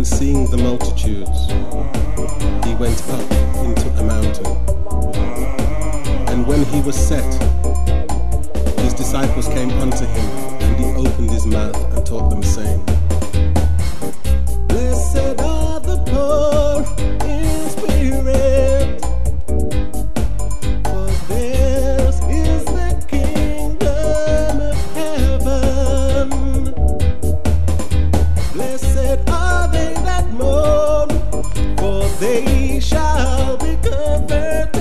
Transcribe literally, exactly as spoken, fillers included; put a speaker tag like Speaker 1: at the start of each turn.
Speaker 1: And seeing the multitudes, he went up into a mountain. And when he was set, his disciples came unto him, and he opened his mouth and taught them, saying, Blessed are the poor in spirit, for theirs is the kingdom of heaven. Blessed are they that mourn, for they shall be comforted.